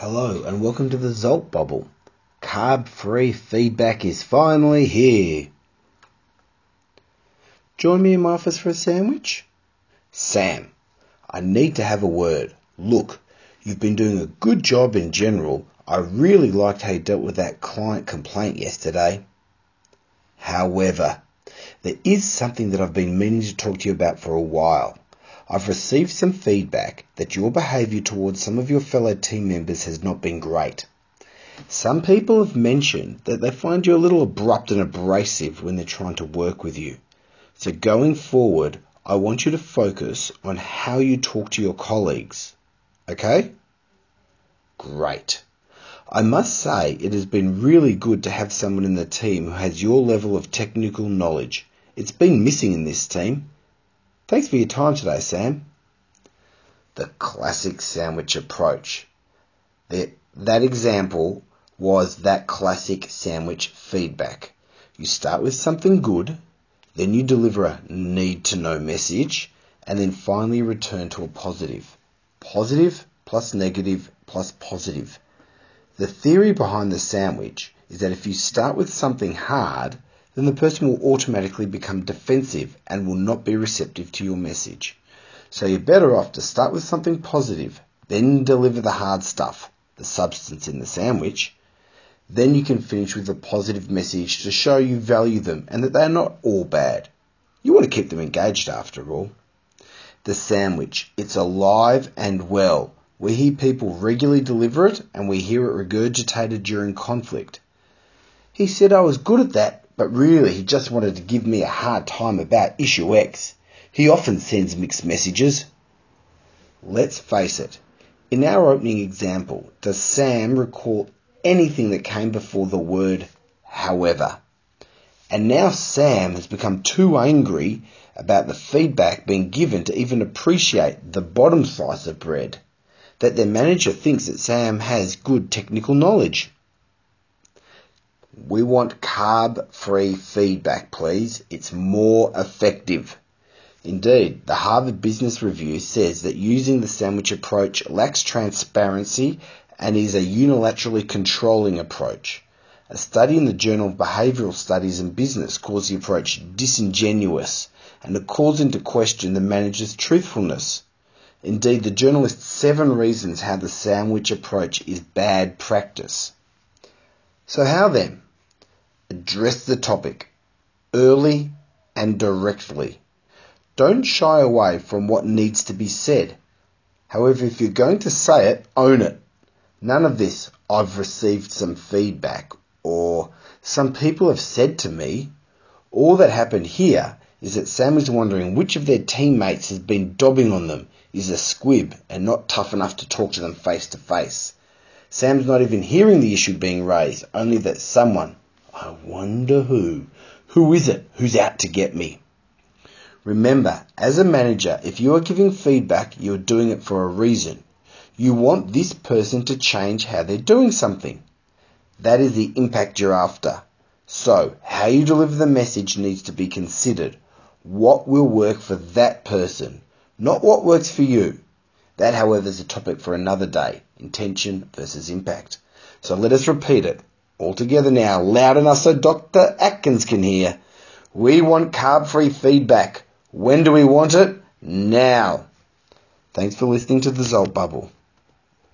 Hello and welcome to the Zolt Bubble. Carb-free feedback is finally here. Join me in my office for a sandwich? Sam, I need to have a word. Look, you've been doing a good job in general. I really liked how you dealt with that client complaint yesterday. However, there is something that I've been meaning to talk to you about for a while. I've received some feedback that your behaviour towards some of your fellow team members has not been great. Some people have mentioned that they find you a little abrupt and abrasive when they're trying to work with you. So going forward, I want you to focus on how you talk to your colleagues. Okay? Great. I must say it has been really good to have someone in the team who has your level of technical knowledge. It's been missing in this team. Thanks for your time today, Sam. The classic sandwich approach. That example was that classic sandwich feedback. You start with something good, then you deliver a need-to-know message, and then finally return to a positive. Positive plus negative plus positive. The theory behind the sandwich is that if you start with something hard, then the person will automatically become defensive and will not be receptive to your message. So you're better off to start with something positive, then deliver the hard stuff, the substance in the sandwich. Then you can finish with a positive message to show you value them and that they're not all bad. You want to keep them engaged after all. The sandwich, it's alive and well. We hear people regularly deliver it and we hear it regurgitated during conflict. He said I was good at that, but really he just wanted to give me a hard time about issue X. He often sends mixed messages. Let's face it, in our opening example, does Sam recall anything that came before the word however? And now Sam has become too angry about the feedback being given to even appreciate the bottom slice of bread, that their manager thinks that Sam has good technical knowledge. We want carb-free feedback, please. It's more effective. Indeed, the Harvard Business Review says that using the sandwich approach lacks transparency and is a unilaterally controlling approach. A study in the Journal of Behavioral Studies in Business calls the approach disingenuous, and it calls into question the manager's truthfulness. Indeed, the journal lists 7 reasons how the sandwich approach is bad practice. So how then? Address the topic early and directly. Don't shy away from what needs to be said. However, if you're going to say it, own it. None of this, I've received some feedback, or some people have said to me. All that happened here is that Sam is wondering which of their teammates has been dobbing on them, is a squib and not tough enough to talk to them face to face. Sam's not even hearing the issue being raised, only that someone, I wonder who is it who's out to get me? Remember, as a manager, if you are giving feedback, you're doing it for a reason. You want this person to change how they're doing something. That is the impact you're after. So, how you deliver the message needs to be considered. What will work for that person, not what works for you. That, however, is a topic for another day, intention versus impact. So let us repeat it all together now, loud enough so Dr. Atkins can hear. We want carb-free feedback. When do we want it? Now. Thanks for listening to the Zolt Bubble.